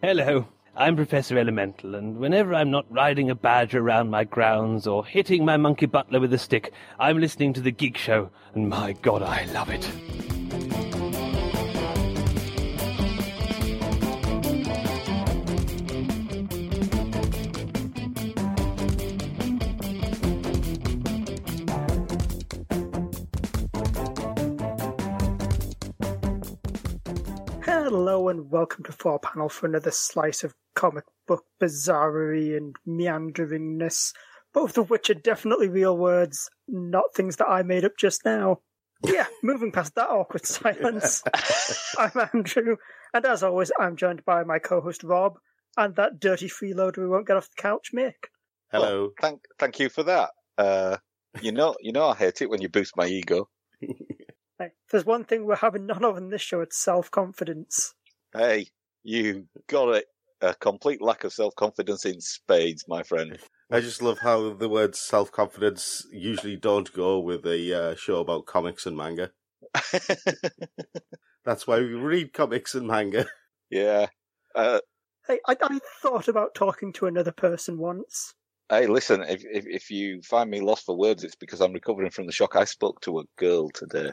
Hello, I'm Professor Elemental, and whenever I'm not riding a badger around my grounds or hitting my monkey butler with a stick, I'm listening to The Geek Show, and my God, I love it. Hello and welcome to 4Panel for another slice of comic book bizarrery and meanderingness, both of which are definitely real words, not things that I made up just now. Yeah, moving past that awkward silence, I'm Andrew, and as always, I'm joined by my co-host Rob, and that dirty freeloader who won't get off the couch, Mick. Hello. Well, thank you for that. You know I hate it when you boost my ego. Hey, if there's one thing we're having none of in this show, it's self-confidence. Hey, you got it. A complete lack of self-confidence in spades, my friend. I just love how the words self-confidence usually don't go with a show about comics and manga. That's why we read comics and manga. Yeah. Hey, I thought about talking to another person once. Hey, listen, if you find me lost for words, it's because I'm recovering from the shock. I spoke to a girl today.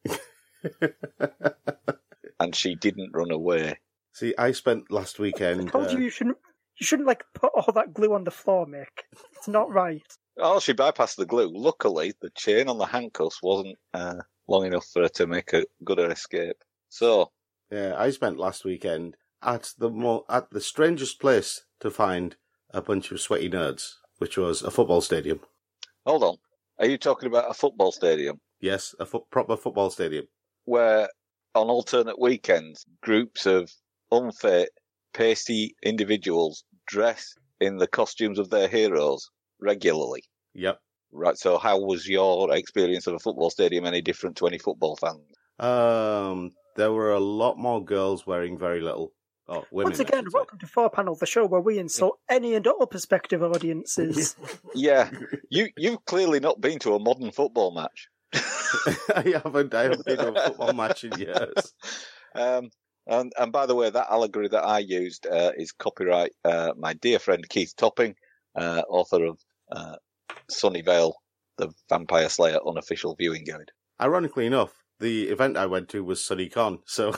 And she didn't run away. See, I spent last weekend... I told you shouldn't like put all that glue on the floor, Mick. It's not right. Oh, she bypassed the glue. Luckily, the chain on the handcuffs wasn't long enough for her to make a good escape. So... Yeah, I spent last weekend at the strangest place to find a bunch of sweaty nerds, which was a football stadium. Hold on. Are you talking about a football stadium? Yes, a proper football stadium. Where, on alternate weekends, groups of unfit, pasty individuals dress in the costumes of their heroes regularly. Yep. Right, so how was your experience of a football stadium any different to any football fans? There were a lot more girls wearing very little. Oh, women, once again, welcome to 4Panel, the show where we insult any and all prospective audiences. Yeah, you've clearly not been to a modern football match. I haven't been to a football match in years. And by the way, that allegory that I used is copyright my dear friend Keith Topping, author of Sunnyvale, the Vampire Slayer unofficial viewing guide. Ironically enough, the event I went to was SunnyCon, so...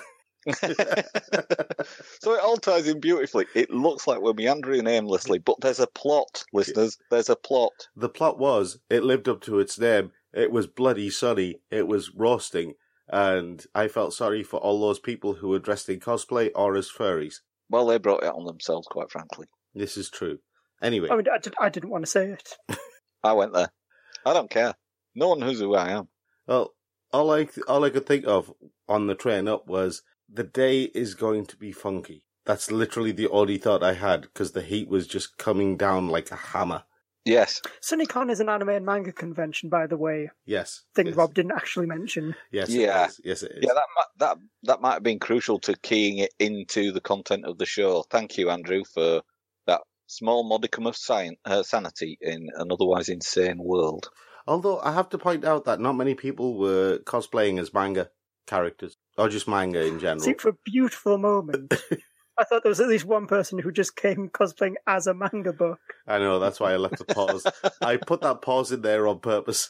So it all ties in beautifully. It looks like we're meandering aimlessly, but there's a plot, listeners. There's a plot. The plot was, it lived up to its name. It was bloody sunny. It was roasting. And I felt sorry for all those people who were dressed in cosplay or as furries. Well, they brought it on themselves, quite frankly. This is true. Anyway. I mean, I didn't want to say it. I went there. I don't care. No one knows who I am. Well, all I could think of on the train up was, the day is going to be funky. That's literally the only thought I had, because the heat was just coming down like a hammer. Yes. SunnyCon is an anime and manga convention, by the way. Yes. Thing yes. Rob didn't actually mention. Yes, yeah. It is. Yes, it is. Yeah, that might have been crucial to keying it into the content of the show. Thank you, Andrew, for that small modicum of sanity in an otherwise insane world. Although, I have to point out that not many people were cosplaying as manga characters. Or just manga in general. See, for a beautiful moment, I thought there was at least one person who just came cosplaying as a manga book. I know, that's why I left the pause. I put that pause in there on purpose.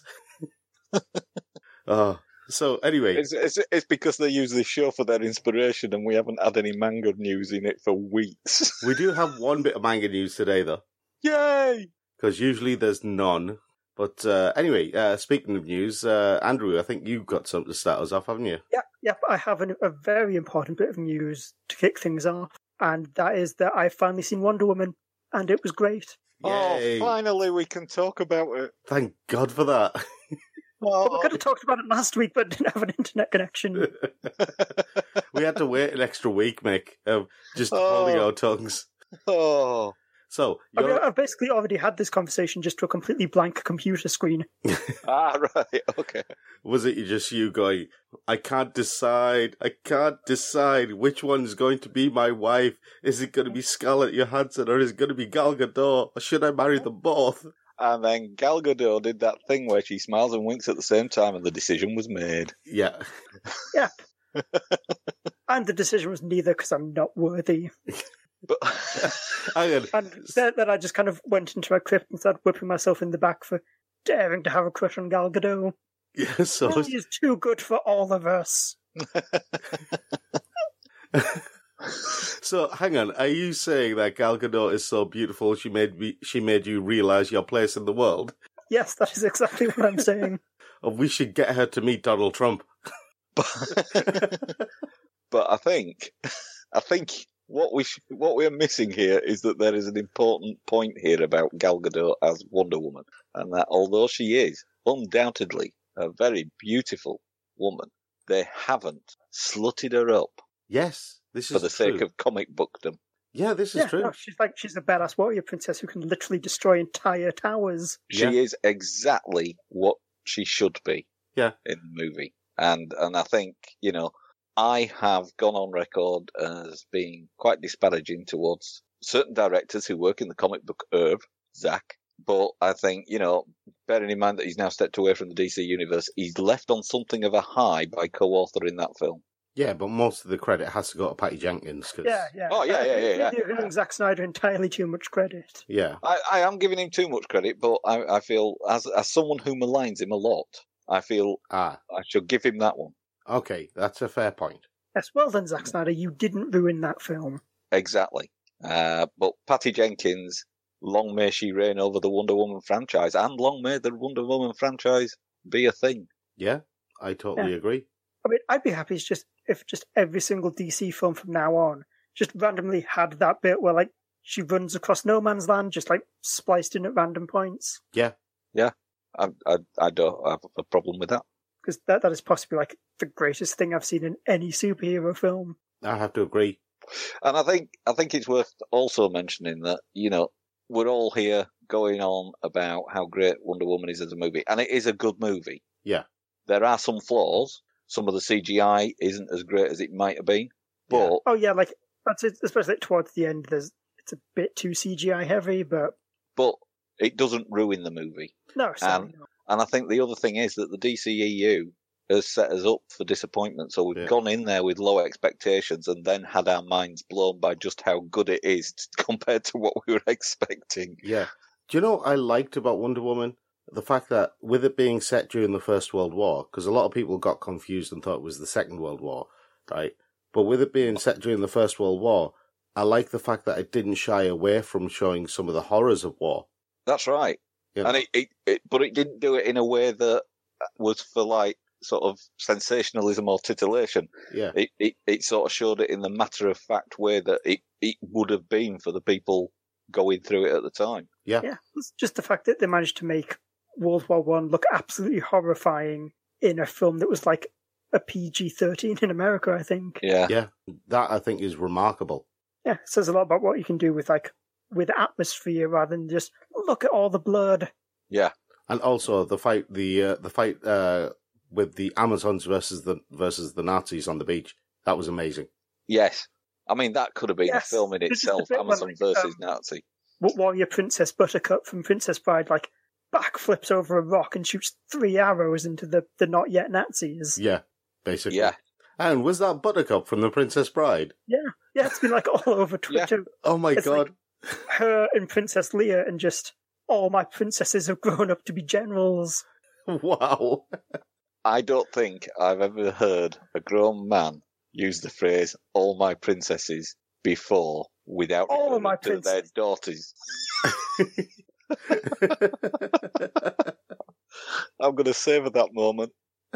So, anyway. It's because they use this show for their inspiration and we haven't had any manga news in it for weeks. We do have one bit of manga news today, though. Yay! Because usually there's none. But anyway, speaking of news, Andrew, I think you've got something to start us off, haven't you? Yep, I have a very important bit of news to kick things off, and that is that I've finally seen Wonder Woman, and it was great. Yay. Oh, finally we can talk about it. Thank God for that. Well, we could have talked about it last week, but didn't have an internet connection. We had to wait an extra week, Mick, of just holding our tongues. Oh. So, I've basically already had this conversation just to a completely blank computer screen. Right, okay. Was it just you going, I can't decide which one's going to be my wife? Is it going to be Scarlett Johansson or is it going to be Gal Gadot? Or should I marry them both? And then Gal Gadot did that thing where she smiles and winks at the same time and the decision was made. Yeah. Yeah. And the decision was neither because I'm not worthy. But Hang on. And then I just kind of went into my crypt and started whipping myself in the back for daring to have a crush on Gal Gadot. Yeah, so She is too good for all of us. So hang on, are you saying that Gal Gadot is so beautiful she made you realise your place in the world? Yes, that is exactly what I'm saying. And we should get her to meet Donald Trump. But I think what we are missing here is that there is an important point here about Gal Gadot as Wonder Woman, and that although she is undoubtedly a very beautiful woman, they haven't slutted her up Yes, this is for the sake true. of comic bookdom. Yeah, this is true. No, she's a badass warrior princess who can literally destroy entire towers. Yeah. She is exactly what she should be. Yeah. In the movie, and I think I have gone on record as being quite disparaging towards certain directors who work in the comic book herb, Zach. But I think, bearing in mind that he's now stepped away from the DC universe, he's left on something of a high by co-authoring that film. Yeah, but most of the credit has to go to Patty Jenkins. Cause... Yeah. Oh, yeah. You're giving Zack Snyder entirely too much credit. Yeah. I am giving him too much credit, but I feel, as someone who maligns him a lot, I feel I should give him that one. Okay, that's a fair point. Yes, well done, Zack Snyder. You didn't ruin that film. Exactly. But Patty Jenkins, long may she reign over the Wonder Woman franchise, and long may the Wonder Woman franchise be a thing. Yeah, I totally agree. I mean, I'd be happy if just every single DC film from now on just randomly had that bit where, like, she runs across no man's land, just, like, spliced in at random points. Yeah. I don't have a problem with that. Because that is possibly, like, the greatest thing I've seen in any superhero film. I have to agree. And I think it's worth also mentioning that, we're all here going on about how great Wonder Woman is as a movie, and it is a good movie. Yeah. There are some flaws. Some of the CGI isn't as great as it might have been, but Oh yeah, like that's it, especially towards the end. It's a bit too CGI heavy, but it doesn't ruin the movie. no, certainly not. And I think the other thing is that the DCEU has set us up for disappointment. So we've gone in there with low expectations and then had our minds blown by just how good it is compared to what we were expecting. Yeah. Do you know what I liked about Wonder Woman? The fact that with it being set during the First World War, because a lot of people got confused and thought it was the Second World War, right? But with it being set during the First World War, I like the fact that it didn't shy away from showing some of the horrors of war. That's right. Yeah. And but it didn't do it in a way that was for like sort of sensationalism or titillation. Yeah. It sort of showed it in the matter of fact way that it would have been for the people going through it at the time. Yeah. Yeah, it's just the fact that they managed to make World War I look absolutely horrifying in a film that was like a PG-13 in America, I think. Yeah. Yeah. That, I think, is remarkable. Yeah, it says a lot about what you can do with atmosphere rather than just look at all the blood. Yeah. And also the fight with the Amazons versus the Nazis on the beach. That was amazing. Yes. I mean, that could have been a film in This is itself, the bit when, Amazon versus Nazi. Warrior Princess Buttercup from Princess Bride, like, backflips over a rock and shoots 3 arrows into the not yet Nazis. Yeah, basically. Yeah. And was that Buttercup from The Princess Bride? Yeah, it's been like all over Twitter. Yeah. Oh my It's god. like her and Princess Leia and just all my princesses have grown up to be generals. Wow. I don't think I've ever heard a grown man use the phrase "all my princesses" before without All my referring to their daughters. I'm going to savour that moment.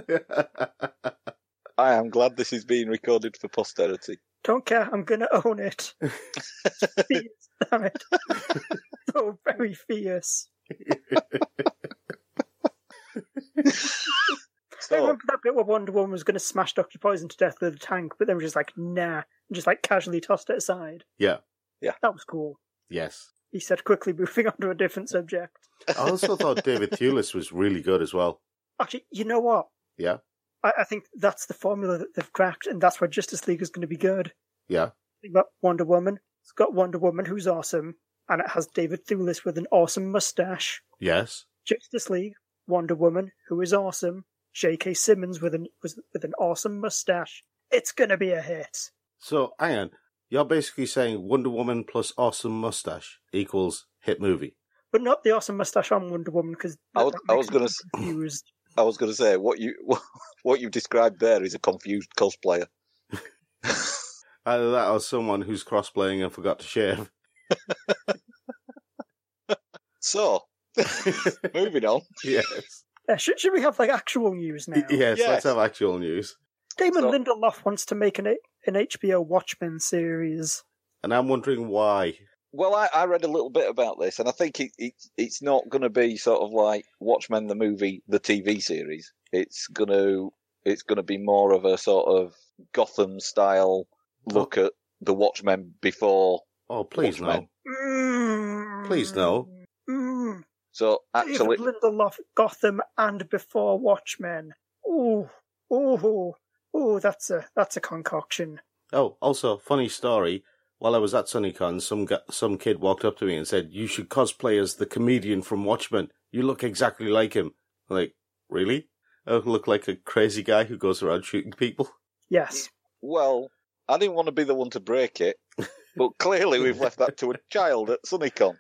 I am glad this is being recorded for posterity. Don't care, I'm gonna own it. Fierce, damn it. So very fierce. I remember that bit where Wonder Woman was going to smash Dr. Poison to death with a tank, but then was just like, nah, and just like casually tossed it aside. Yeah. That was cool. Yes. He said, quickly moving on to a different subject. I also thought David Thewlis was really good as well. Actually, you know what? Yeah. I think that's the formula that they've cracked, and that's why Justice League is going to be good. Yeah. Think about Wonder Woman. It's got Wonder Woman, who's awesome, and it has David Thewlis with an awesome mustache. Yes. Justice League, Wonder Woman, who is awesome. J.K. Simmons with an awesome mustache. It's going to be a hit. So, hang on. You're basically saying Wonder Woman plus awesome mustache equals hit movie. But not the awesome mustache on Wonder Woman, because I was going to confused. I was going to say what you described there is a confused cosplayer. Either that or someone who's crossplaying and forgot to shave. So, moving on. Yes. Should we have like actual news now? Yes, let's have actual news. Damon Lindelof wants to make an HBO Watchmen series. And I'm wondering why. Well, I read a little bit about this, and I think it's not going to be sort of like Watchmen the movie, the TV series. It's going to be more of a sort of Gotham style look at the Watchmen before. Oh, please Watchmen. no! Please no! So actually, David Lindelof, Gotham, and before Watchmen. Ooh, that's a concoction. Oh, also, funny story. While I was at SunnyCon, some kid walked up to me and said, "You should cosplay as the comedian from Watchmen. You look exactly like him." I'm like, really? I look like a crazy guy who goes around shooting people? Yes. well, I didn't want to be the one to break it, but clearly we've left that to a child at SunnyCon.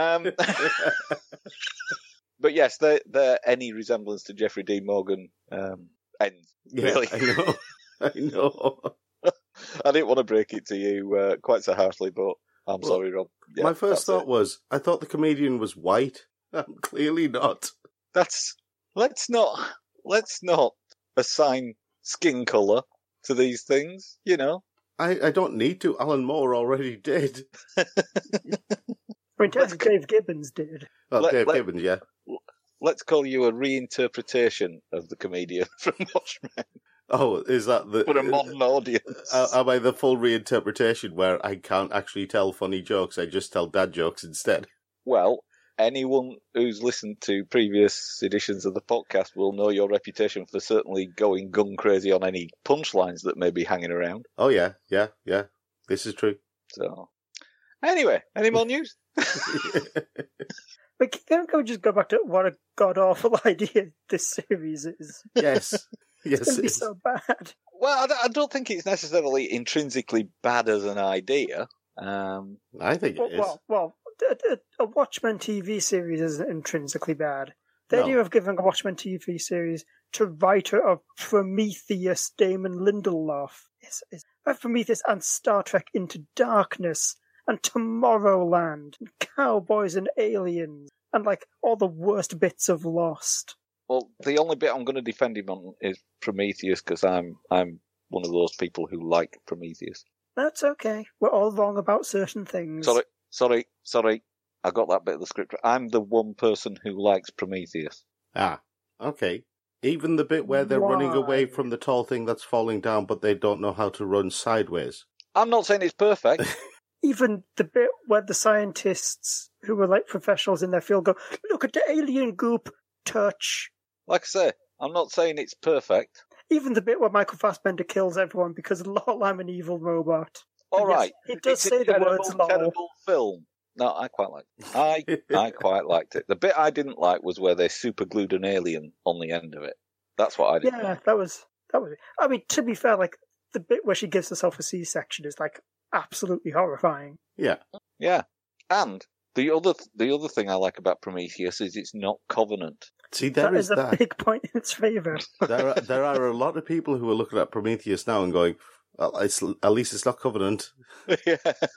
But yes, any resemblance to Jeffrey Dean Morgan ends. Yeah, Really, I know. I didn't want to break it to you quite so harshly, but I'm sorry, Rob. Yeah, my first that's thought was, I thought the comedian was white. I'm clearly not. Let's not assign skin colour to these things, you know. I don't need to. Alan Moore already did. Dave Gibbons did. Well, Dave Gibbons, yeah. Let's call you a reinterpretation of the comedian from Watchmen. Oh, is that the... For a modern audience. Am I the full reinterpretation where I can't actually tell funny jokes, I just tell dad jokes instead? Well, anyone who's listened to previous editions of the podcast will know your reputation for certainly going gun crazy on any punchlines that may be hanging around. Oh, yeah. This is true. So, anyway, any more news? But can we just go back to what a god-awful idea this series is? Yes. It's going to be Yes. so bad. Well, I don't think it's necessarily intrinsically bad as an idea. I think it is. Well, a Watchmen TV series isn't intrinsically bad. The No. idea of giving a Watchmen TV series to writer of Prometheus, Damon Lindelof, is Prometheus and Star Trek Into Darkness, and Tomorrowland, and Cowboys and Aliens, and like all the worst bits of Lost. Well, the only bit I'm going to defend him on is Prometheus, because I'm one of those people who like Prometheus. That's okay. We're all wrong about certain things. Sorry. I got that bit of the script. I'm the one person who likes Prometheus. Ah, okay. Even the bit where they're running away Why? from the tall thing that's falling down, but they don't know how to run sideways. I'm not saying it's perfect. Even the bit where the scientists who were like professionals in their field go, look at the alien goop, touch. Like I say, I'm not saying it's perfect. Even the bit where Michael Fassbender kills everyone because, lol, I'm an evil robot. All And yes, right. it does It's a say the words, lol. terrible film. No, I quite liked it. I quite liked it. The bit I didn't like was where they super glued an alien on the end of it. That's what I didn't Yeah, like. that was it. I mean, to be fair, like, the bit where she gives herself a C-section is, like, absolutely horrifying. Yeah. Yeah. And the other thing I like about Prometheus is it's not Covenant. See, That there is is a that. big point in its favour. There are a lot of people who are looking at Prometheus now and going, well, at least it's not Covenant. Yeah.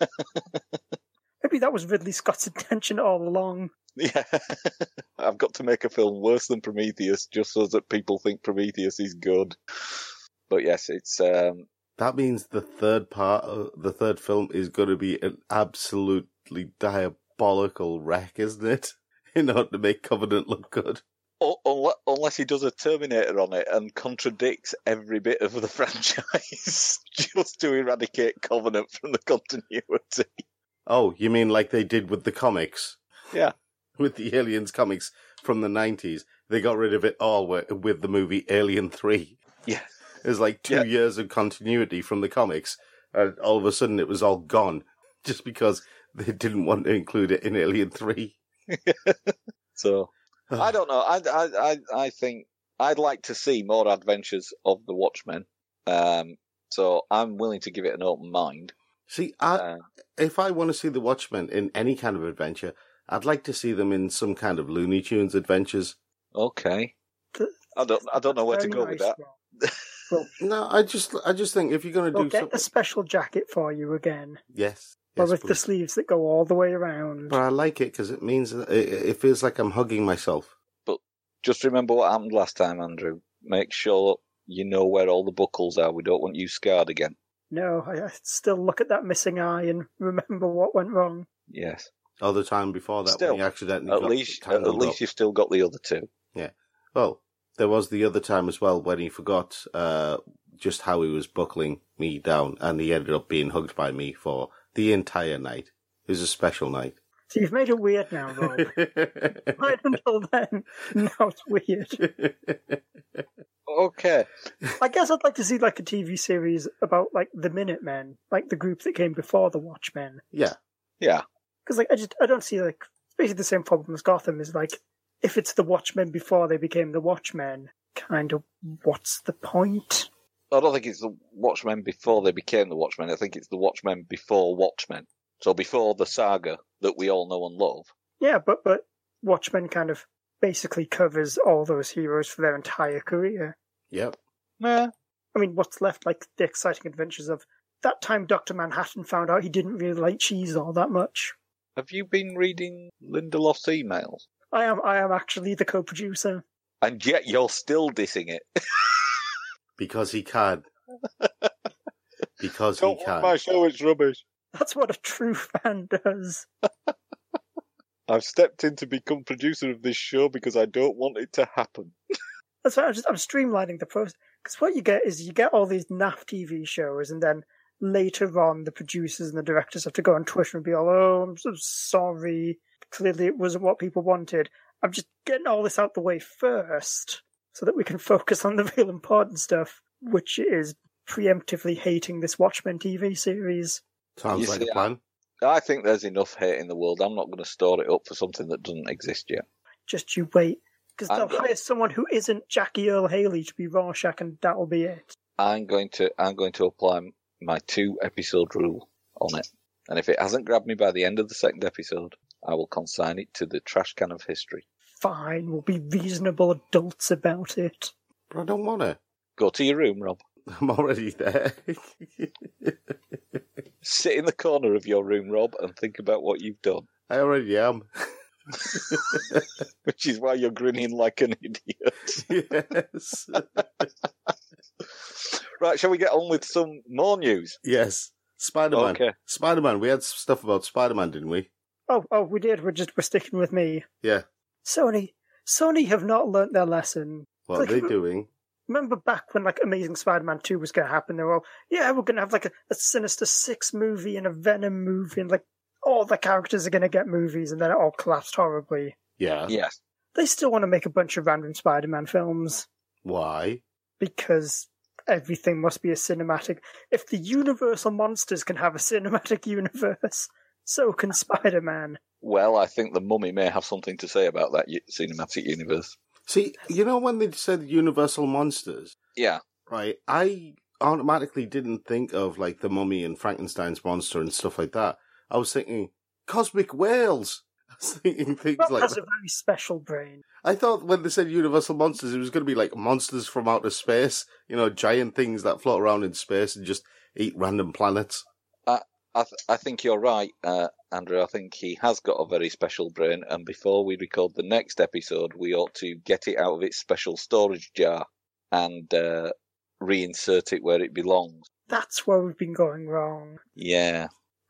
Maybe that was Ridley Scott's intention all along. Yeah. I've got to make a film worse than Prometheus just so that people think Prometheus is good. But yes, it's That means the third film is going to be an absolutely diabolical wreck, isn't it? In order to make Covenant look good. unless he does a Terminator on it and contradicts every bit of the franchise just to eradicate Covenant from the continuity. Oh, you mean like they did with the comics? Yeah. With the Aliens comics from the 90s. They got rid of it all with the movie Alien 3. Yeah. It was like 2 years of continuity from the comics, and all of a sudden it was all gone, just because they didn't want to include it in Alien 3. So, I don't know. I think I'd like to see more adventures of the Watchmen. So I'm willing to give it an open mind. See, if I want to see the Watchmen in any kind of adventure, I'd like to see them in some kind of Looney Tunes adventures. Okay. I don't know where to go with that. Well, No, I just think if you're going to we'll do get something, a special jacket for you again. yes, But yes, with the please. sleeves that go all the way around. But I like it because it means it feels like I'm hugging myself. But just remember what happened last time, Andrew. Make sure you know where all the buckles are. We don't want you scarred again. No, I still look at that missing eye and remember what went wrong. Yes. All the time before that, Still, when he accidentally At got least tangled up. you've still got the other two. Yeah. Well, there was the other time as well when he forgot just how he was buckling me down, and he ended up being hugged by me for the entire night. It was a special night. So you've made it weird now, Rob. Right until then, now it's weird. Okay. I guess I'd like to see like a TV series about like the Minutemen, like the group that came before the Watchmen. Yeah. Yeah. Because like I don't see like it's basically the same problem as Gotham is like if it's the Watchmen before they became the Watchmen, kind of what's the point? I don't think it's the Watchmen before they became the Watchmen. I think it's the Watchmen before Watchmen. So before the saga that we all know and love. Yeah, but Watchmen kind of basically covers all those heroes for their entire career. Yep. Yeah. I mean, what's left like the exciting adventures of that time Dr. Manhattan found out he didn't really like cheese all that much. Have you been reading Lindelof's emails? I am actually the co-producer. And yet you're still dissing it. Because he can. Because Don't he want can. my show, it's rubbish. That's what a true fan does. I've stepped in to become producer of this show because I don't want it to happen. That's why I'm streamlining the process. Because what you get is you get all these naff TV shows, and then later on the producers and the directors have to go on Twitter and be all, oh, I'm so sorry. Clearly it wasn't what people wanted. I'm just getting all this out the way first so that we can focus on the real important stuff, which is preemptively hating this Watchmen TV series. Sounds You like see, a plan. I think there's enough hate in the world. I'm not going to store it up for something that doesn't exist yet. Just you wait. Because I'm they'll going- hire someone who isn't Jackie Earl Haley to be Rorschach, and that'll be it. I'm going to apply my 2-episode rule on it. And if it hasn't grabbed me by the end of the second episode, I will consign it to the trash can of history. Fine, we'll be reasonable adults about it. But I don't want to. Go to your room, Rob. I'm already there. Sit in the corner of your room, Rob, and think about what you've done. I already am. Which is why you're grinning like an idiot. Yes. Right, shall we get on with some more news? Yes. Spider-Man. Okay. Spider-Man. We had stuff about Spider-Man, didn't we? Oh, we did. We're sticking with me. Yeah. Sony have not learnt their lesson. What Like, are they doing? Remember back when like Amazing Spider-Man 2 was going to happen? They were all, yeah, we're going to have like a Sinister Six movie and a Venom movie, and like all the characters are going to get movies, and then it all collapsed horribly. Yeah. Yes. They still want to make a bunch of random Spider-Man films Why? because everything must be a cinematic. If the Universal monsters can have a cinematic universe, so can Spider-Man. Well, I think the Mummy may have something to say about that cinematic universe. See, you know when they said Universal Monsters, Yeah. right? I automatically didn't think of like the Mummy and Frankenstein's monster and stuff like that. I was thinking cosmic whales. I was thinking things Rob like has that. a very special brain. I thought when they said Universal Monsters, it was going to be like monsters from outer space. You know, giant things that float around in space and just eat random planets. I think you're right, Andrew. I think he has got a very special brain, and before we record the next episode, we ought to get it out of its special storage jar and reinsert it where it belongs. That's where we've been going wrong. Yeah.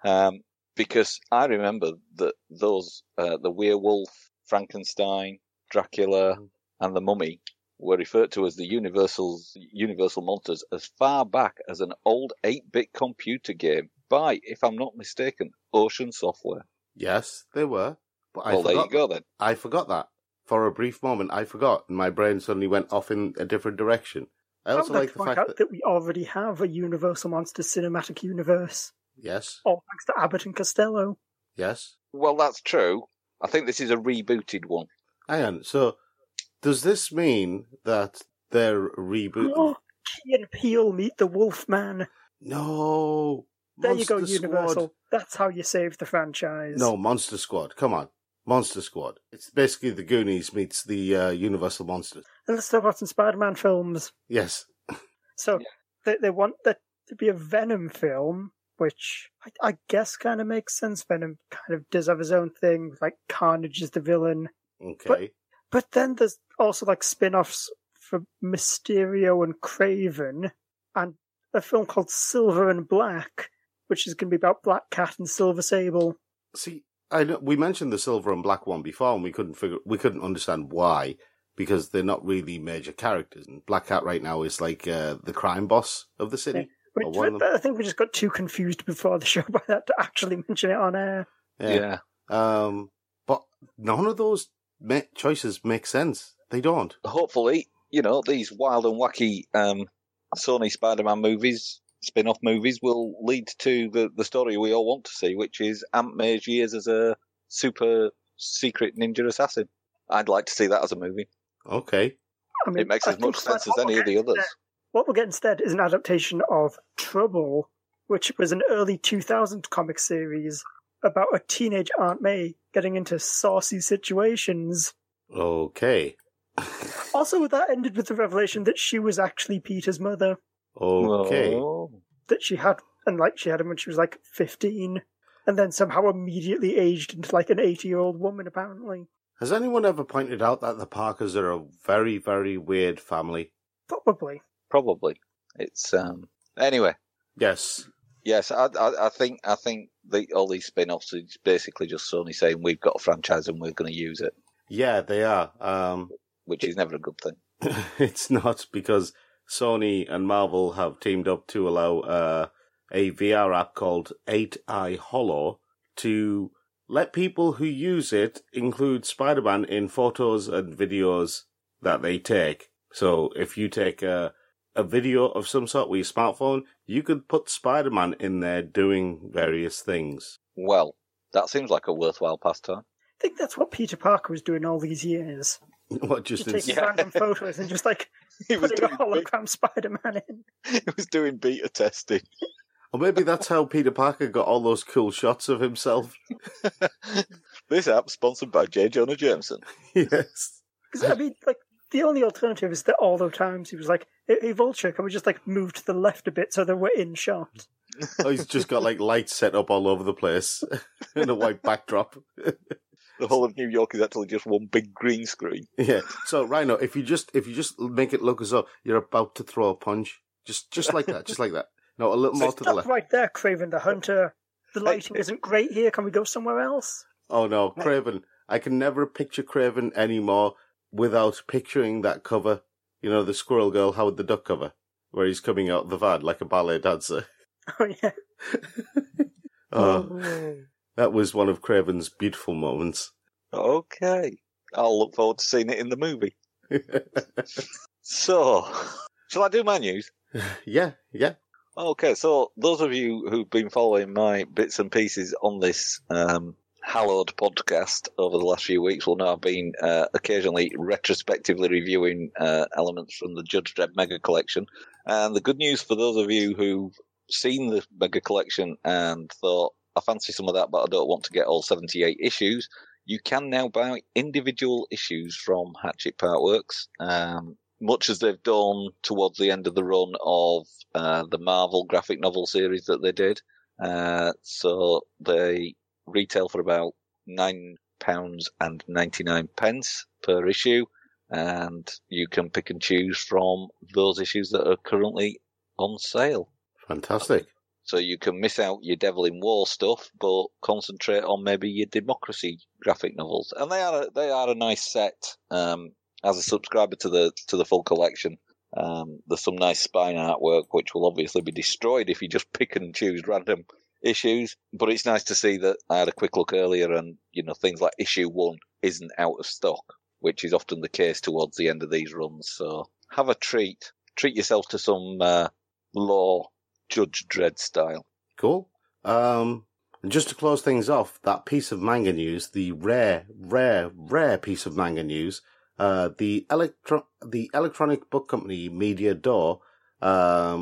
Because I remember that those, the werewolf, Frankenstein, Dracula, and the Mummy were referred to as the Universal monsters as far back as an old 8-bit computer game by, if I'm not mistaken, Ocean Software. Yes, they were. But I Well, there forgot. you go then. I forgot that. For a brief moment, I forgot, and my brain suddenly went off in a different direction. I also I'd like to the point fact out that we already have a Universal Monsters cinematic universe, yes, all thanks to Abbott and Costello. yes. Well, that's true. I think this is a rebooted one. Hang on. So, does this mean that they're rebooting? Oh, Key and Peele meet the Wolfman. No, There you go, Monster Universal. Squad. That's how you save the franchise. No, Monster Squad. Come on. Monster Squad. It's basically the Goonies meets the Universal Monsters. And let's talk about some Spider-Man films. Yes. So they want there to be a Venom film, which I guess kind of makes sense. Venom kind of does have his own thing, like Carnage is the villain. Okay. But then there's also like spin-offs for Mysterio and Kraven, and a film called Silver and Black, which is going to be about Black Cat and Silver Sable. See, I know we mentioned the Silver and Black one before, and we couldn't understand why, because they're not really major characters. And Black Cat right now is like the crime boss of the city. Yeah. I think we just got too confused before the show by that to actually mention it on air. Yeah. But none of those choices make sense. They don't. Hopefully, these wild and wacky Sony Spider-Man movies, spin-off movies, will lead to the story we all want to see, which is Aunt May's years as a super secret ninja assassin. I'd like to see that as a movie. Okay. I mean, it makes as much sense as any of the others. What we'll get instead is an adaptation of Trouble, which was an early 2000 comic series about a teenage Aunt May getting into saucy situations. Okay. Also, that ended with the revelation that she was actually Peter's mother. Okay. Oh. That she had him when she was like 15, and then somehow immediately aged into like an 80-year-old woman, apparently. Has anyone ever pointed out that the Parkers are a very, very weird family? Probably. It's anyway. Yes. Yes, I think all these spin-offs is basically just Sony saying we've got a franchise and we're going to use it. Yeah, they are. Which is never a good thing. It's not, because Sony and Marvel have teamed up to allow a VR app called 8-Eye Hollow to let people who use it include Spider-Man in photos and videos that they take. So if you take a video of some sort with your smartphone, you could put Spider-Man in there doing various things. Well, that seems like a worthwhile pastime. I think that's what Peter Parker was doing all these years. What, just taking random photos and just like he was putting a hologram Spider-Man in. He was doing beta testing. Or maybe that's how Peter Parker got all those cool shots of himself. This app sponsored by J. Jonah Jameson. Yes. Because I mean, like, the only alternative is that all the times he was like, "Hey, Vulture, can we just like move to the left a bit so that we're in shot?" Oh, he's just got like lights set up all over the place and a white backdrop. The whole of New York is actually just one big green screen. Yeah. So, Rhino, if you just make it look as though you're about to throw a punch, just like that, just like that. No, a little more to the left. Right there, Kraven the Hunter. The lighting isn't great here. Can we go somewhere else? Oh no, Kraven! I can never picture Kraven anymore without picturing that cover. You know, the Squirrel Girl Howard the Duck cover, where he's coming out the van like a ballet dancer. Oh yeah. That was one of Kraven's beautiful moments. Okay. I'll look forward to seeing it in the movie. So, shall I do my news? Yeah. Okay, so those of you who've been following my bits and pieces on this hallowed podcast over the last few weeks will know I've been occasionally retrospectively reviewing elements from the Judge Dredd Mega Collection. And the good news for those of you who've seen the Mega Collection and thought, I fancy some of that, but I don't want to get all 78 issues, you can now buy individual issues from Hatchet Partworks, much as they've done towards the end of the run of the Marvel graphic novel series that they did. So they retail for about £9.99 per issue, and you can pick and choose from those issues that are currently on sale. Fantastic. So you can miss out your Devil in War stuff, but concentrate on maybe your Democracy graphic novels. And they are a nice set. As a subscriber to the full collection, there's some nice spine artwork, which will obviously be destroyed if you just pick and choose random issues. But it's nice to see that I had a quick look earlier, and things like issue 1 isn't out of stock, which is often the case towards the end of these runs. So have a treat. Treat yourself to some Law Judge Dredd style. Cool. And just to close things off, that piece of manga news, the rare piece of manga news, the electronic book company Media Door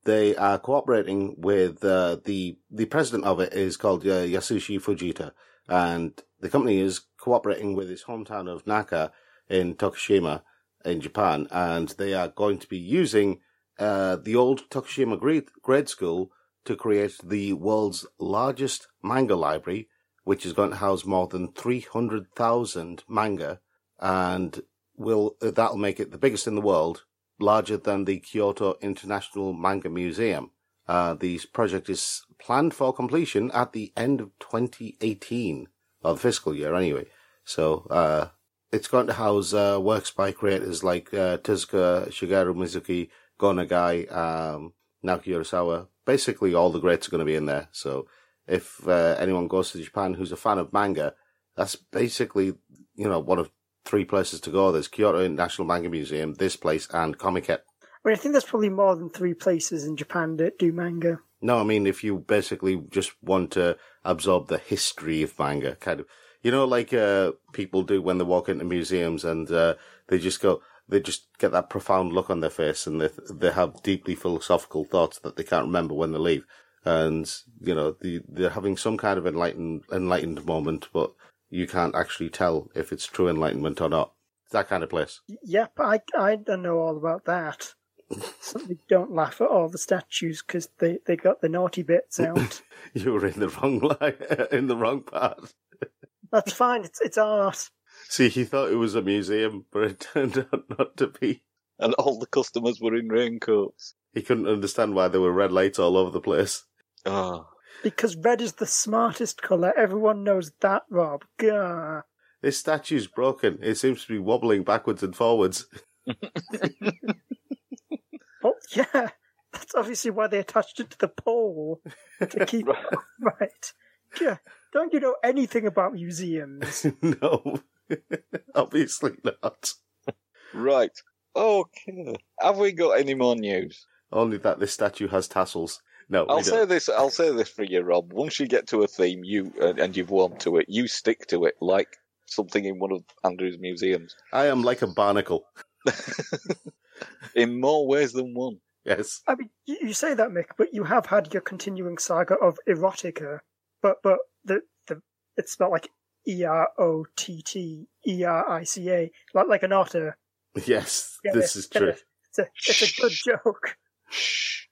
they are cooperating with the president of it is called Yasushi Fujita, and the company is cooperating with his hometown of Naka in Tokushima in Japan, and they are going to be using the old Tokushima grade school to create the world's largest manga library, which is going to house more than 300,000 manga, and that'll make it the biggest in the world, larger than the Kyoto International Manga Museum. The project is planned for completion at the end of 2018, or the fiscal year anyway. So it's going to house works by creators like Tezuka, Shigeru Mizuki, Go Nagai, Naoki Urasawa. Basically, all the greats are going to be in there. So if anyone goes to Japan who's a fan of manga, that's basically, one of 3 places to go. There's Kyoto International Manga Museum, this place, and Comiket. I think there's probably more than 3 places in Japan that do manga. No, I mean, if you basically just want to absorb the history of manga, kind of, like people do when they walk into museums and they just get that profound look on their face and they have deeply philosophical thoughts that they can't remember when they leave. And, they're having some kind of enlightened moment, but you can't actually tell if it's true enlightenment or not. It's that kind of place. Yep, I don't know all about that. Certainly don't laugh at all the statues because they got the naughty bits out. You were in the wrong in the wrong part. That's fine, it's art. See, he thought it was a museum, but it turned out not to be. And all the customers were in raincoats. He couldn't understand why there were red lights all over the place. Oh. Because red is the smartest colour. Everyone knows that, Rob. Gah. This statue's broken. It seems to be wobbling backwards and forwards. Well, yeah. That's obviously why they attached it to the pole. To keep it right. Yeah. Don't you know anything about museums? No. Obviously not. Right. Okay. Have we got any more news? Only that this statue has tassels. No, I'll say this for you, Rob. Once you get to a theme, and you've warmed to it, you stick to it like something in one of Andrew's museums. I am like a barnacle. In more ways than one. Yes. I mean, you say that, Mick, but you have had your continuing saga of erotica, but it's spelled like EROTTERICA, like an otter. Yes, this is true. It's a good joke. Shh.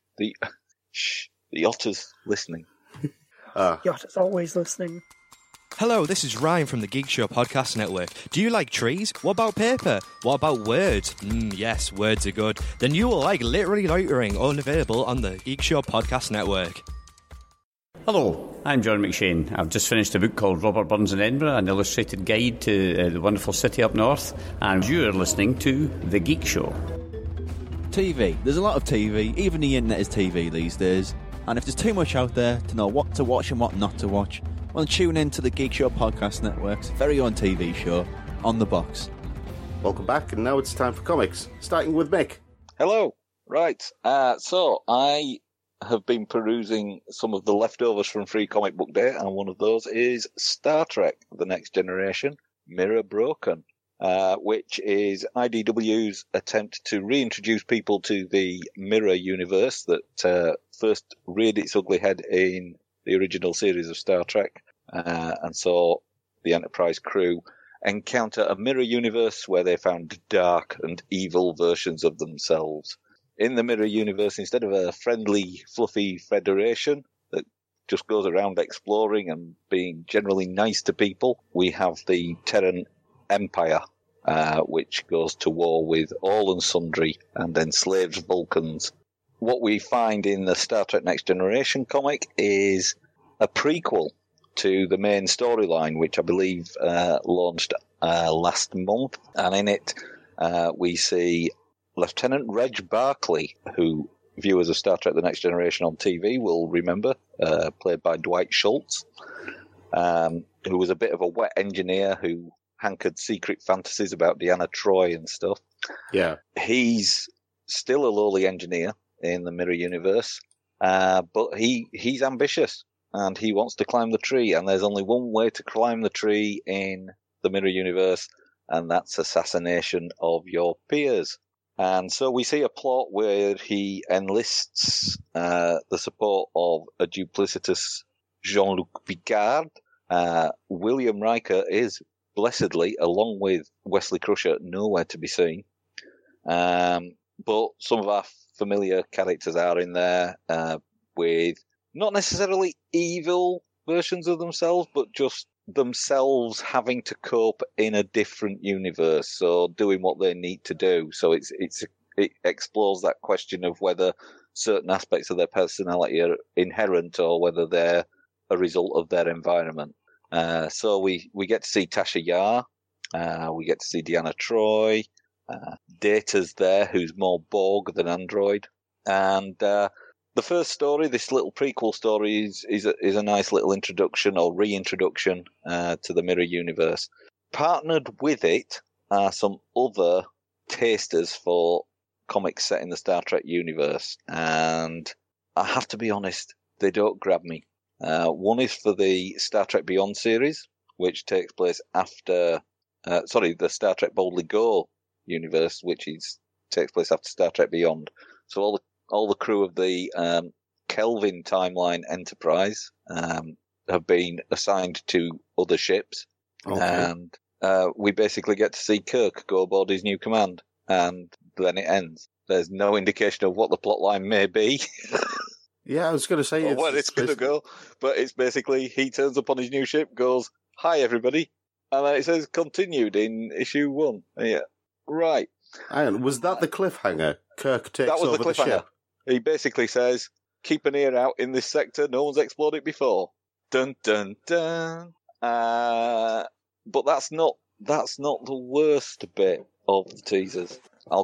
The otter's listening. The otter's always listening. Hello, this is Ryan from the Geek Show Podcast Network. Do you like trees? What about paper? What about words? Yes, words are good. Then you will like Literally Loitering, only available on the Geek Show Podcast Network. Hello, I'm John McShane. I've just finished a book called Robert Burns in Edinburgh, an illustrated guide to the wonderful city up north, and you're listening to The Geek Show. TV. There's a lot of TV. Even the internet is TV these days. And if there's too much out there to know what to watch and what not to watch, well, tune in to the Geek Show Podcast Network's very own TV show, On The Box. Welcome back, and now it's time for comics, starting with Mick. Hello. Right. So I have been perusing some of the leftovers from Free Comic Book Day, and one of those is Star Trek: The Next Generation, Mirror Broken. Which is IDW's attempt to reintroduce people to the Mirror universe that first reared its ugly head in the original series of Star Trek, and saw the Enterprise crew encounter a mirror universe where they found dark and evil versions of themselves. In the Mirror universe, instead of a friendly, fluffy Federation that just goes around exploring and being generally nice to people, we have the Terran Empire, which goes to war with all and sundry and enslaves Vulcans. What we find in the Star Trek Next Generation comic is a prequel to the main storyline, which I believe launched last month. And in it, we see Lieutenant Reg Barclay, who viewers of Star Trek The Next Generation on TV will remember, played by Dwight Schultz, who was a bit of a wet engineer who hankered secret fantasies about Deanna Troi and stuff. Yeah. He's still a lowly engineer in the Mirror universe, but he's ambitious and he wants to climb the tree, and there's only one way to climb the tree in the Mirror universe, and that's assassination of your peers. And so we see a plot where he enlists the support of a duplicitous Jean-Luc Picard. William Riker is blessedly, along with Wesley Crusher, nowhere to be seen. But some of our familiar characters are in there with not necessarily evil versions of themselves, but just themselves having to cope in a different universe, so doing what they need to do. So it explores that question of whether certain aspects of their personality are inherent or whether they're a result of their environment. So we get to see Tasha Yar, we get to see Deanna Troi, Data's there, who's more Borg than android, and the first story, this little prequel story, is a nice little introduction or reintroduction to the Mirror Universe. Partnered with it are some other tasters for comics set in the Star Trek universe, and I have to be honest, they don't grab me. One is for the Star Trek Beyond series, which takes place after, the Star Trek Boldly Go universe, which takes place after Star Trek Beyond. So all the crew of the Kelvin timeline Enterprise have been assigned to other ships, and we basically get to see Kirk go aboard his new command, and then it ends. There's no indication of what the plotline may be. Yeah, I was going to say or where it's going to go, but it's basically he turns up on his new ship, goes, "Hi everybody," and then it says continued in issue 1. Yeah, right. And was that the cliffhanger? Kirk takes over the ship. He basically says, "Keep an ear out in this sector. No one's explored it before." Dun dun dun. But that's not the worst bit of the teasers.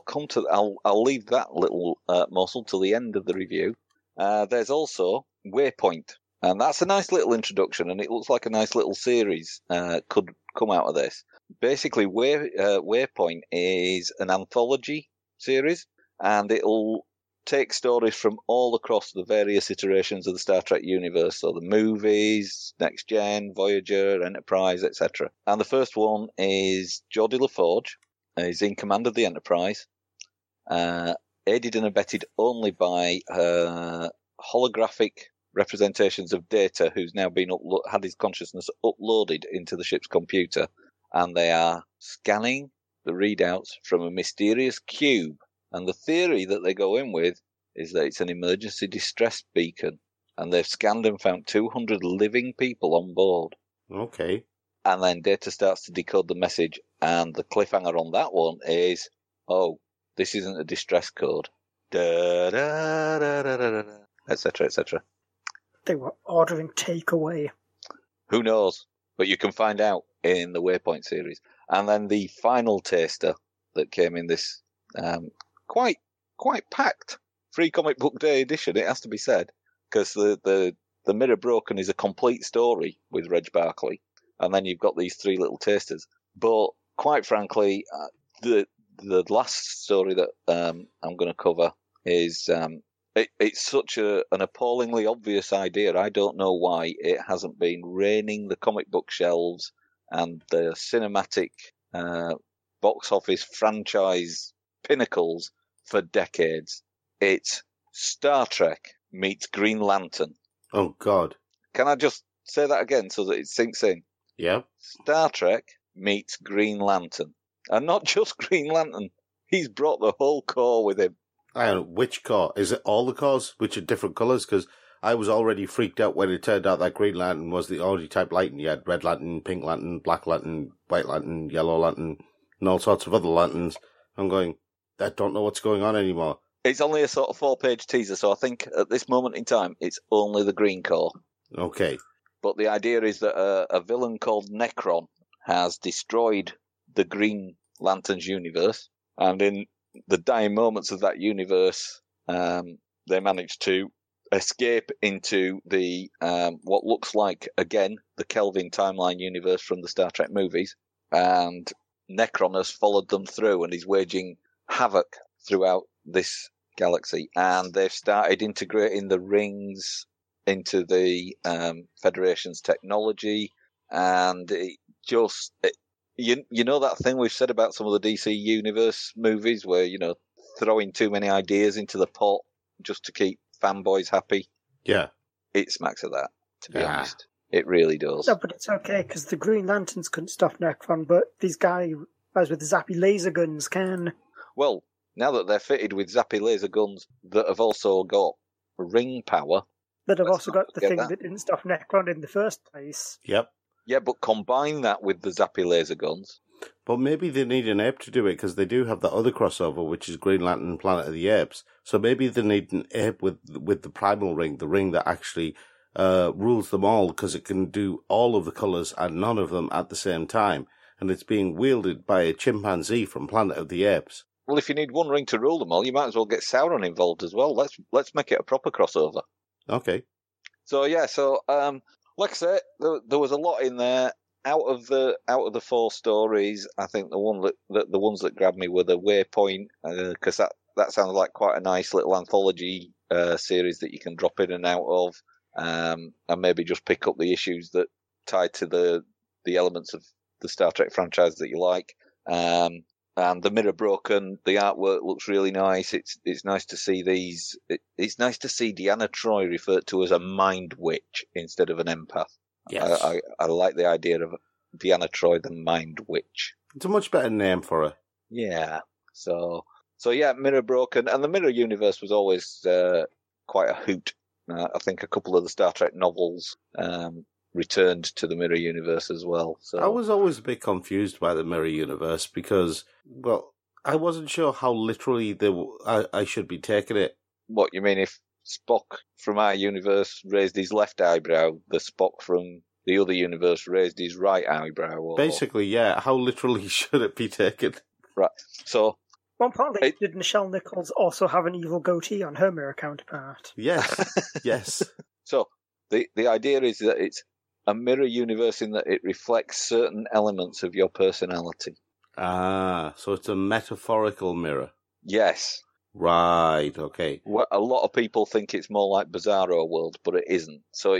I'll leave that little morsel till the end of the review. There's also Waypoint, and that's a nice little introduction, and it looks like a nice little series could come out of this. Basically, Waypoint is an anthology series, and it'll take stories from all across the various iterations of the Star Trek universe, so the movies, Next Gen, Voyager, Enterprise, etc. And the first one is Geordie LaForge. He's in command of the Enterprise, aided and abetted only by holographic representations of Data, who's now been had his consciousness uploaded into the ship's computer, and they are scanning the readouts from a mysterious cube. And the theory that they go in with is that it's an emergency distress beacon, and they've scanned and found 200 living people on board. Okay. And then Data starts to decode the message, and the cliffhanger on that one is, oh, this isn't a distress code. Da da da da da da, etc., etc. They were ordering takeaway. Who knows? But you can find out in the Waypoint series. And then the final taster that came in this quite packed Free Comic Book Day edition, it has to be said, because the Mirror Broken is a complete story with Reg Barclay, and then you've got these 3 little tasters. But quite frankly, the last story that I'm going to cover is it's such an appallingly obvious idea. I don't know why it hasn't been raining the comic book shelves and the cinematic box office franchise pinnacles for decades. It's Star Trek meets Green Lantern. Oh, God. Can I just say that again so that it sinks in? Yeah. Star Trek meets Green Lantern. And not just Green Lantern. He's brought the whole corps with him. I don't know, which corps? Is it all the corps, which are different colours? Because I was already freaked out when it turned out that Green Lantern was the only type lantern. You had Red Lantern, Pink Lantern, Black Lantern, White Lantern, Yellow Lantern, and all sorts of other lanterns. I'm going, I don't know what's going on anymore. It's only a sort of 4-page teaser, so I think at this moment in time, it's only the Green Corps. Okay. But the idea is that a villain called Necron has destroyed the Green Lantern's universe, and in the dying moments of that universe, they manage to escape into the what looks like, again, the Kelvin timeline universe from the Star Trek movies, and Necron has followed them through and is waging havoc throughout this galaxy, and they've started integrating the rings into the Federation's technology, and you know that thing we've said about some of the DC Universe movies where, throwing too many ideas into the pot just to keep fanboys happy. Yeah. It smacks of that, to be Yeah. honest. It really does. No, but it's okay, because the Green Lanterns couldn't stop Necron, but these guys with the zappy laser guns can. Well, now that they're fitted with zappy laser guns that have also got ring power. That have Let's also not got the forget thing that. that didn't stop Necron in the first place. Yep. Yeah, but combine that with the zappy laser guns. But maybe they need an ape to do it, because they do have the other crossover, which is Green Lantern and Planet of the Apes. So maybe they need an ape with the primal ring, the ring that actually rules them all, because it can do all of the colours and none of them at the same time. And it's being wielded by a chimpanzee from Planet of the Apes. Well, if you need one ring to rule them all, you might as well get Sauron involved as well. Let's make it a proper crossover. Okay. So like I said, there was a lot in there. Out of the 4 stories, I think the ones that grabbed me were the Waypoint, because that sounds like quite a nice little anthology series that you can drop in and out of, and maybe just pick up the issues that tie to the elements of the Star Trek franchise that you like. And the Mirror Broken, the artwork looks really nice. It's nice to see these. It's nice to see Deanna Troi referred to as a mind witch instead of an empath. Yes. I like the idea of Deanna Troi, the Mind Witch. It's a much better name for her. Yeah. So yeah, Mirror Broken. And the Mirror Universe was always quite a hoot. I think a couple of the Star Trek novels returned to the Mirror Universe as well. So I was always a bit confused by the Mirror Universe because, well, I wasn't sure how literally I should be taking it. What, you mean if Spock from our universe raised his left eyebrow, the Spock from the other universe raised his right eyebrow? Basically, yeah. How literally should it be taken? Right. So, Well, partly, did Nichelle Nichols also have an evil goatee on her mirror counterpart? Yes. Yes. So, the idea is that it's a mirror universe in that it reflects certain elements of your personality. Ah, so it's a metaphorical mirror. Yes. Right, okay. Well, a lot of people think it's more like Bizarro World, but it isn't. So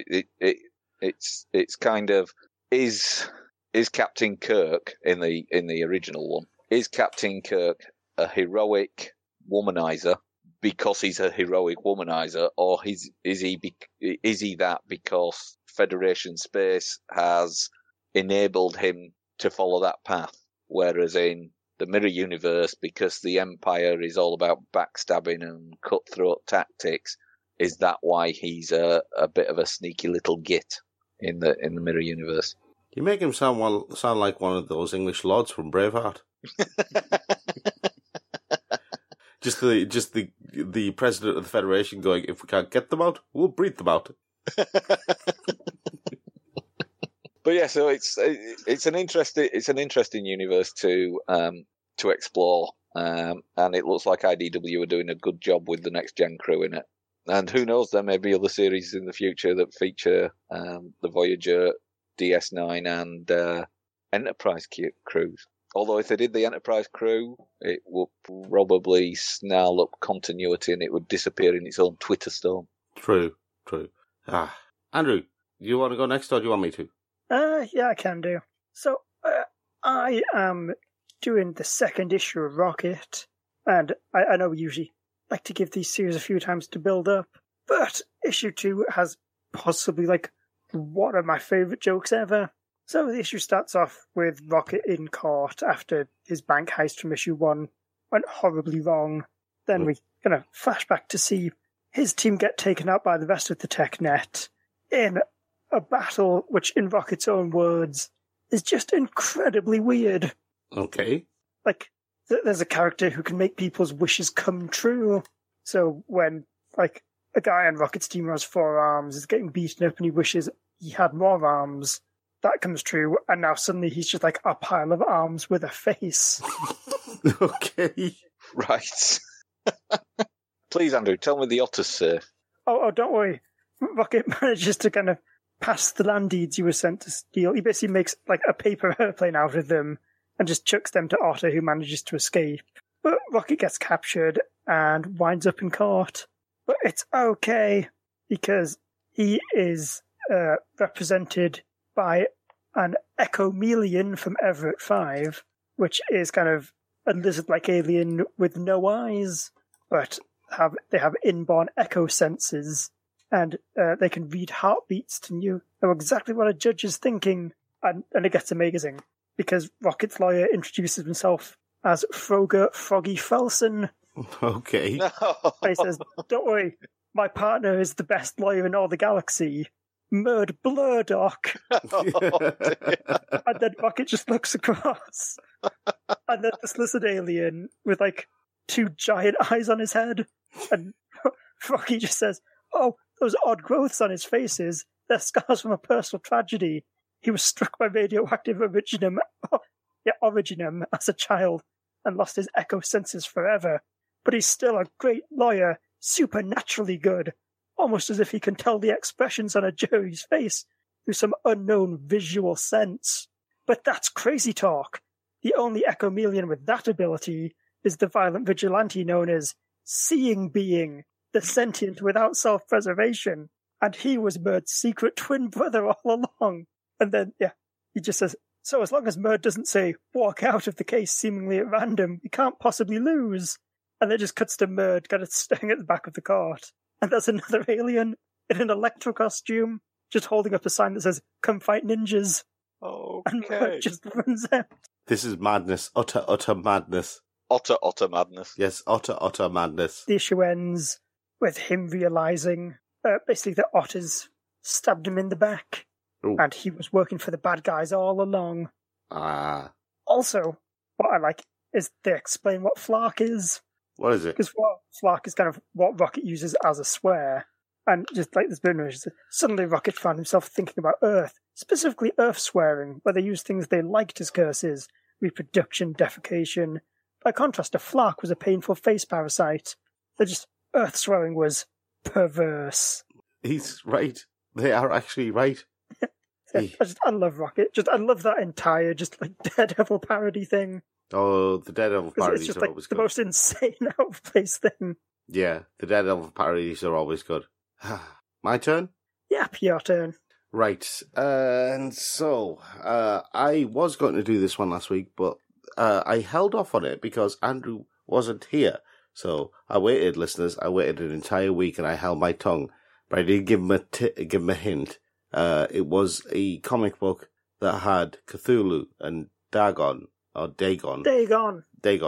it's kind of is Captain Kirk in the original one? Is Captain Kirk a heroic womanizer because he's a heroic womanizer, or is he that because Federation Space has enabled him to follow that path? Whereas in the Mirror Universe, because the Empire is all about backstabbing and cutthroat tactics, is that why he's a bit of a sneaky little git in the Mirror Universe? You make him sound like one of those English lords from Braveheart. just the president of the Federation going, if we can't get them out, we'll breed them out. But yeah, so it's an interesting universe to explore, and it looks like IDW are doing a good job with the Next Gen crew in it. And who knows, there may be other series in the future that feature the Voyager, DS9, and Enterprise crews. Although if they did the Enterprise crew, it would probably snarl up continuity and it would disappear in its own Twitter storm. True. Andrew, do you want to go next or do you want me to? Yeah, I can do. So, I am doing the second issue of Rocket, and I know we usually like to give these series a few times to build up, but issue 2 has possibly, one of my favourite jokes ever. So the issue starts off with Rocket in court after his bank heist from issue 1 went horribly wrong. Then we kind of flash back to see his team get taken out by the rest of the TechNet in a battle which, in Rocket's own words, is just incredibly weird. Okay. There's a character who can make people's wishes come true. So when, a guy on Rocket's team who has 4 arms is getting beaten up and he wishes he had more arms, that comes true, and now suddenly he's just a pile of arms with a face. Okay. Right. Please, Andrew, tell me the otters say. Oh, don't worry. Rocket manages to kind of pass the land deeds he was sent to steal. He basically makes a paper airplane out of them and just chucks them to Otter, who manages to escape. But Rocket gets captured and winds up in court. But it's okay, because he is represented by an Echomelion from Everett 5, which is kind of a lizard-like alien with no eyes, but they have inborn echo senses, and they can read heartbeats to know exactly what a judge is thinking. And it gets amazing, because Rocket's lawyer introduces himself as Froger Froggy Felsen. Okay. And he says, "Don't worry, my partner is the best lawyer in all the galaxy, Murd Blurdock." And then Rocket just looks across. And then this lizard alien with, like, 2 giant eyes on his head. And Froggy just says, "Oh, those odd growths on his faces, they're scars from a personal tragedy. He was struck by radioactive originum as a child and lost his echo senses forever. But he's still a great lawyer, supernaturally good, almost as if he can tell the expressions on a jury's face through some unknown visual sense. But that's crazy talk. The only echomelian with that ability is the violent vigilante known as Seeing Being, the sentient without self-preservation. And he was Murd's secret twin brother all along." And then, he just says, "So as long as Murd doesn't say, walk out of the case seemingly at random, we can't possibly lose." And then just cuts to Murd kind of staring at the back of the court. And there's another alien in an Electro costume, just holding up a sign that says, "Come fight ninjas." And Murd just runs out. This is madness. Utter madness. Utter madness. Yes, utter madness. The issue ends with him realizing, basically, that otters stabbed him in the back. Ooh. And he was working for the bad guys all along. Ah. Also, what I like is they explain what Flark is. What is it? Because Flark is kind of what Rocket uses as a swear. And just like this bit of news, suddenly Rocket found himself thinking about Earth, specifically Earth swearing, where they use things they liked as curses, reproduction, defecation. By contrast, a Flark was a painful face parasite. Earth swearing was perverse. He's right. They are actually right. I love Rocket. I love that entire Daredevil parody thing. Oh, the Daredevil parodies it's just are always the good. most insane out of place thing. Yeah, the Daredevil parodies are always good. My turn? Yep, your turn. Right, and so, I was going to do this one last week, but I held off on it because Andrew wasn't here. So I waited, listeners. I waited an entire week and I held my tongue. But I did give him a hint. It was a comic book that had Cthulhu and Dagon. Cthulhu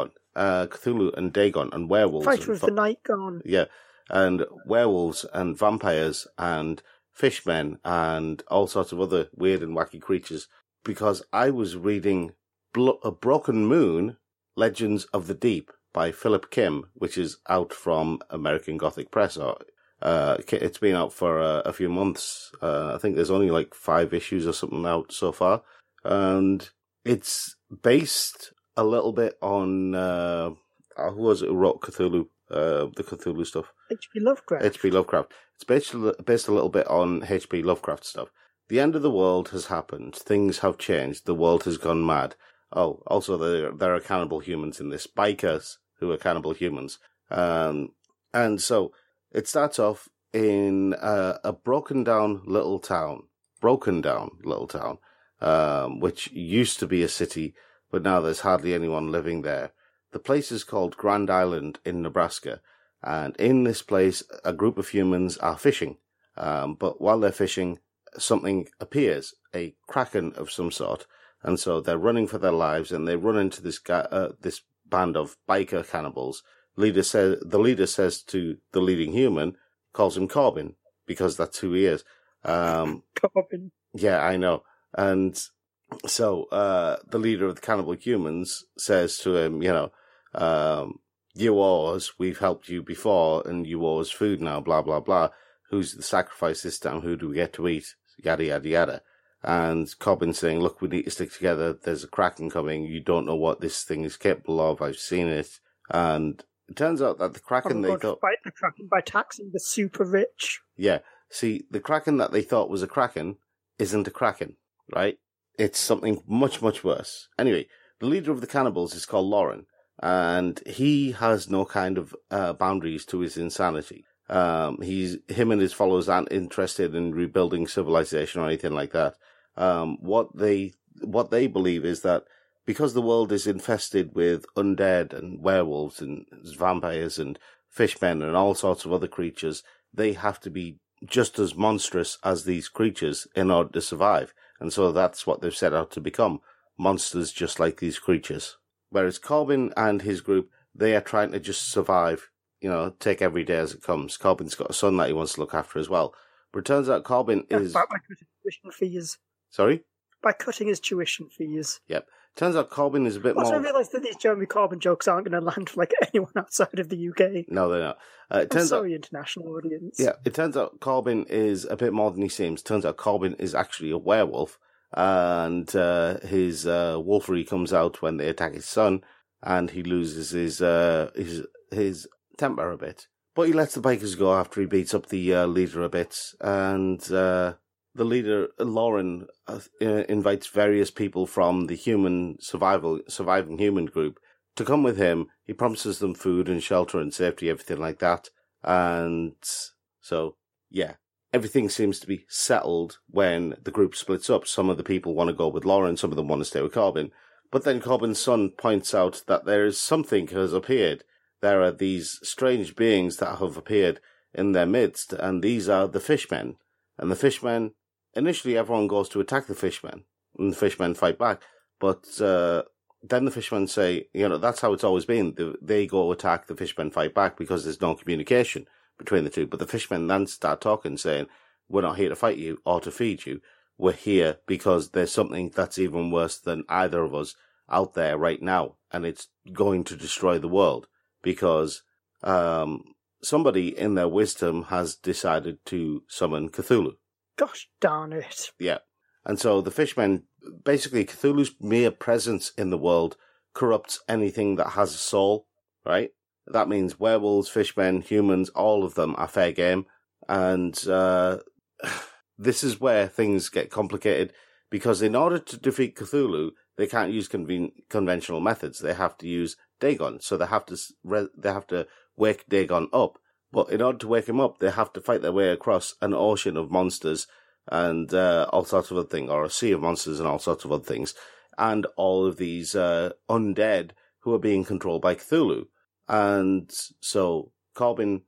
and Dagon and werewolves. Fighter of the Night Gone. Yeah, and werewolves and vampires and fishmen and all sorts of other weird and wacky creatures. Because I was reading A Broken Moon, Legends of the Deep by Philip Kim, which is out from American Gothic Press. It's been out for a few months. I think there's only like 5 issues or something out so far. And it's based a little bit on, who was it who wrote Cthulhu, the Cthulhu stuff? H.P. Lovecraft. H.P. Lovecraft. It's based a little bit on H.P. Lovecraft stuff. The end of the world has happened. Things have changed. The world has gone mad. Oh, also there are cannibal humans in this. Bikers who are cannibal humans. And so it starts off in a broken down little town, which used to be a city, but now there's hardly anyone living there. The place is called Grand Island in Nebraska, and in this place, a group of humans are fishing. But while they're fishing, something appears, a kraken of some sort, and so they're running for their lives, and they run into this band of biker cannibals. The leader says to the leading human, calls him Corbin, because that's who he is. Corbin. Yeah, I know. And so the leader of the cannibal humans says to him, you owe us, we've helped you before, and you owe us food now, blah, blah, blah. Who's the sacrifice this time? Who do we get to eat? Yada, yada, yada. And Corbin's saying, look, we need to stick together. There's a kraken coming. You don't know what this thing is capable of. I've seen it. And it turns out that the kraken they thought... fight the kraken by taxing the super rich. Yeah. See, the kraken that they thought was a kraken isn't a kraken, right? It's something much, much worse. Anyway, the leader of the cannibals is called Lauren, and he has no kind of boundaries to his insanity. Him and his followers aren't interested in rebuilding civilization or anything like that. What they believe is that because the world is infested with undead and werewolves and vampires and fishmen and all sorts of other creatures, they have to be just as monstrous as these creatures in order to survive. And so that's what they've set out to become, monsters just like these creatures. Whereas Corbin and his group, they are trying to just survive, take every day as it comes. Corbin's got a son that he wants to look after as well. But it turns out Corbin is... By cutting tuition fees. Sorry? By cutting his tuition fees. Yep. Turns out Corbin is a bit also, more... I realise that these Jeremy Corbyn jokes aren't going to land for anyone outside of the UK. No, they're not. International audience. Yeah, it turns out Corbin is a bit more than he seems. Turns out Corbin is actually a werewolf, and his wolfery comes out when they attack his son, and he loses his temper a bit. But he lets the bikers go after he beats up the leader a bit, and the leader, Lauren, invites various people from the surviving human group to come with him. He promises them food and shelter and safety, everything like that. And so, yeah, everything seems to be settled when the group splits up. Some of the people want to go with Lauren, some of them want to stay with Corbin. But then Corbin's son points out that there is something has appeared. There are these strange beings that have appeared in their midst, and these are the fishmen. And the fishmen, initially everyone goes to attack the fishmen, and the fishmen fight back. But then the fishmen say, that's how it's always been. They go attack, the fishmen fight back because there's no communication between the two. But the fishmen then start talking, saying, we're not here to fight you or to feed you. We're here because there's something that's even worse than either of us out there right now, and it's going to destroy the world because somebody in their wisdom has decided to summon Cthulhu. Gosh darn it. Yeah. And so the fishmen, basically Cthulhu's mere presence in the world corrupts anything that has a soul, right? That means werewolves, fishmen, humans, all of them are fair game. And this is where things get complicated, because in order to defeat Cthulhu, they can't use conventional methods. They have to use Dagon. So they have to wake Dagon up. But in order to wake him up, they have to fight their way across an ocean of monsters and all sorts of other things, or a sea of monsters and all sorts of other things, and all of these undead who are being controlled by Cthulhu. And so Corbin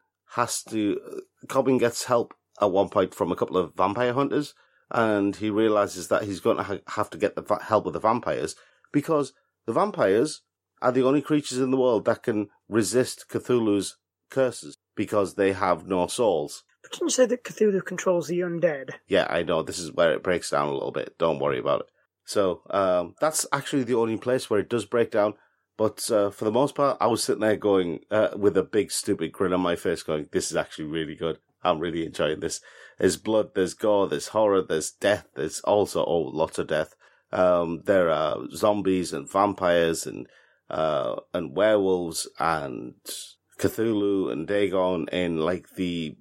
gets help at one point from a couple of vampire hunters, and he realizes that he's going to have to get the help of the vampires, because the vampires are the only creatures in the world that can resist Cthulhu's curses, because they have no souls. But didn't you say that Cthulhu controls the undead? Yeah, I know. This is where it breaks down a little bit. Don't worry about it. So that's actually the only place where it does break down. But for the most part, I was sitting there going, with a big stupid grin on my face going, this is actually really good. I'm really enjoying this. There's blood, there's gore, there's horror, there's death. There's also lots of death. There are zombies and vampires and werewolves and Cthulhu and Dagon in the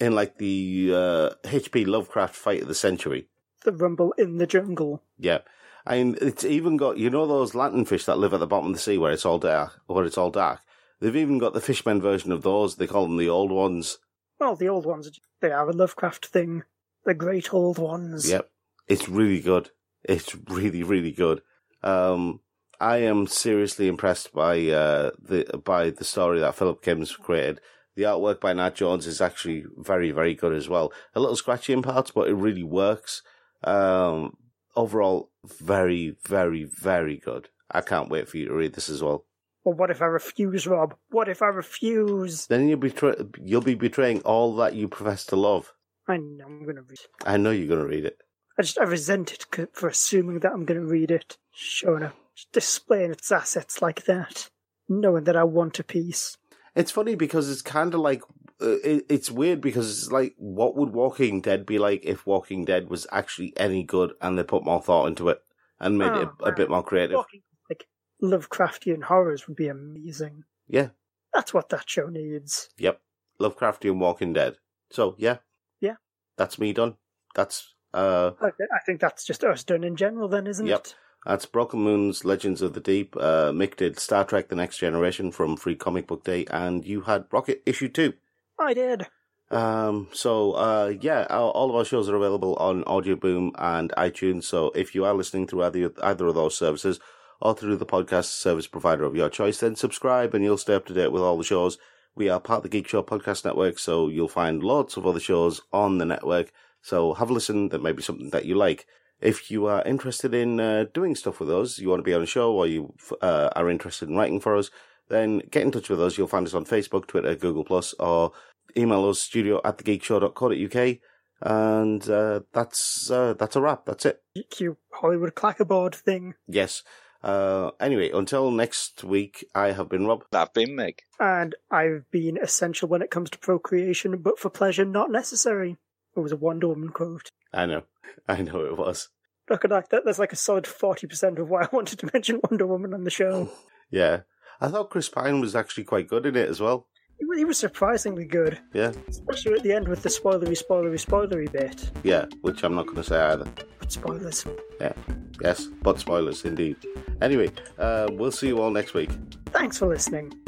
H.P. Lovecraft fight of the century. The Rumble in the Jungle. Yeah. I mean, it's even got, those lanternfish that live at the bottom of the sea where it's all dark. They've even got the fishmen version of those. They call them the old ones. Well, the old ones, they are a Lovecraft thing. The great old ones. Yep. It's really good. It's really, really good. I am seriously impressed by the story that Philip Kim's created. The artwork by Nat Jones is actually very, very good as well. A little scratchy in parts, but it really works. Overall, very, very, very good. I can't wait for you to read this as well. Well, what if I refuse, Rob? What if I refuse? Then you'll be betraying all that you profess to love. I know I'm going to read it. I know you're going to read it. I resent it for assuming that I'm going to read it. Showing up, displaying its assets like that. Knowing that I want a piece. It's funny because it's kind of like, it's weird because it's like, what would Walking Dead be like if Walking Dead was actually any good and they put more thought into it and made it a bit more creative? Like Lovecraftian horrors would be amazing. Yeah. That's what that show needs. Yep. Lovecraftian Walking Dead. So, yeah. Yeah. That's me done. That's, I think that's just us done in general then, isn't it? That's Broken Moon's Legends of the Deep. Mick did Star Trek The Next Generation from Free Comic Book Day, and you had Rocket Issue 2. I did. All of our shows are available on Audio Boom and iTunes, so if you are listening through either of those services, or through the podcast service provider of your choice, then subscribe and you'll stay up to date with all the shows. We are part of the Geek Show Podcast Network, so you'll find lots of other shows on the network. So have a listen. That may be something that you like. If you are interested in doing stuff with us, you want to be on a show, or you are interested in writing for us, then get in touch with us. You'll find us on Facebook, Twitter, Google+, or email us, studio@thegeekshow.co.uk. And that's a wrap. That's it. Cute Hollywood clackerboard thing. Yes. Anyway, until next week, I have been Rob. I've been Meg. And I've been essential when it comes to procreation, but for pleasure not necessary. It was a Wonder Woman quote. I know it was. Look at that. There's like a solid 40% of why I wanted to mention Wonder Woman on the show. Yeah. I thought Chris Pine was actually quite good in it as well. He was surprisingly good. Yeah. Especially at the end with the spoilery bit. Yeah, which I'm not going to say either. But spoilers. Yeah. Yes, but spoilers indeed. Anyway, we'll see you all next week. Thanks for listening.